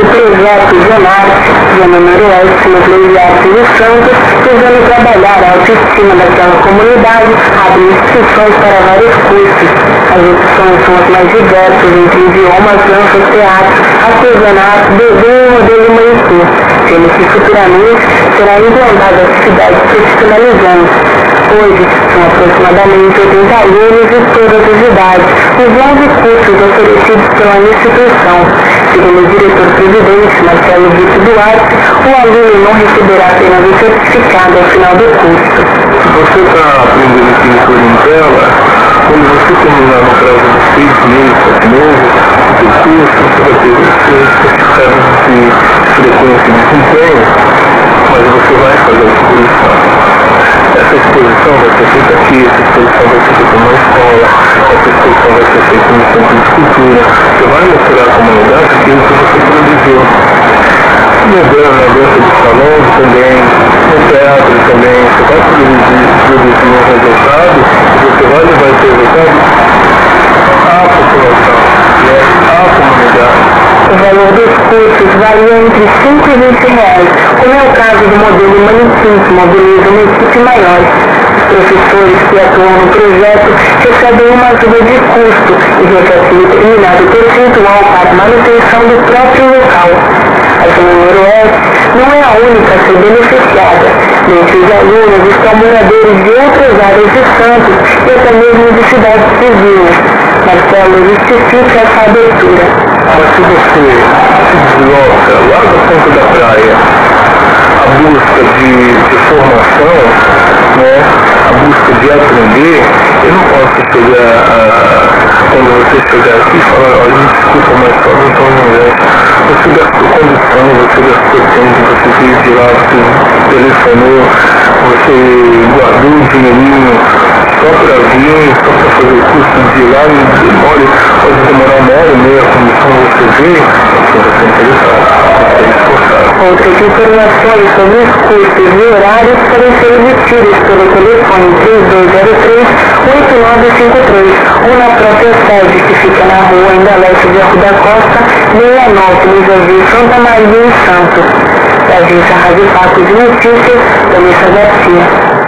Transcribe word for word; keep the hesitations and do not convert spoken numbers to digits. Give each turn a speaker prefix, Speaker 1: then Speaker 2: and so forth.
Speaker 1: projeto Zonarte, Zona Noroeste, Núcleo de Artes e Santos, visando trabalhar a autoestima daquela comunidade, abre inscrições para vários cursos. As opções são as mais diversas, entre idiomas, dança, teatro, artesanato, desenho, modelo e manicure, sendo que futuramente será implantada a atividade profissionalizante. Hoje, são aproximadamente oitenta alunos de todas as idades, os onze cursos oferecidos pela instituição. Segundo o diretor-presidente, Marcelo Vitor Duarte, o aluno não receberá apenas o certificado ao final do curso.
Speaker 2: Se você está aprendendo pintura em tela, quando você terminar no prazo de seis meses, sete meses, o curso, você vai ter o seu certificado de frequência de desempenho, mas você vai fazer a exposição. Essa exposição vai ser feita aqui, essa exposição vai ser feita na escola, essa exposição vai ser feita no centro de escultura. Você vai mostrar à comunidade aquilo que você produziu. No na dança de salão também, no teatro também, você vai produzir, produzir um resultado e você vai levar esse resultado à população, né, à comunidade.
Speaker 1: O valor dos cursos varia entre cinco e vinte reais, como é o caso do modelo manequim, que mobiliza uma equipe maior. Os professores que atuam no projeto recebem uma ajuda de custo e recebem determinado percentual para a manutenção do próprio local. A Zona Noroeste não é a única a ser beneficiada. Dentre os alunos estão moradores de outras áreas de Santos e até mesmo de cidades vizinhas. Marcelo justifica essa abertura.
Speaker 2: Mas se você se desloca lá da ponta da praia, a busca de, de formação, né, a busca de aprender, eu não posso chegar a, quando você chegar aqui e falar, olha, desculpa, mas só não estou no ingresso. Você gastou condição, você gastou tempo, você veio de lá, você telefonou, você guardou um dinheirinho só para vir, só para fazer o curso de ir lá, e demore, pode demorar uma hora e meia a comissão você vê, então você é interessado, você é esforçado.
Speaker 1: Outras informações sobre os cursos e horários podem ser obtidas pelo telefone três dois zero três, oito nove cinco três ou na própria sede que fica na rua Indaleste de Arruda Costa, sessenta e nove, no Jardim Santa Maria, em Santos. Da agência Rádio Paco de Notícias, Vanessa Garcia.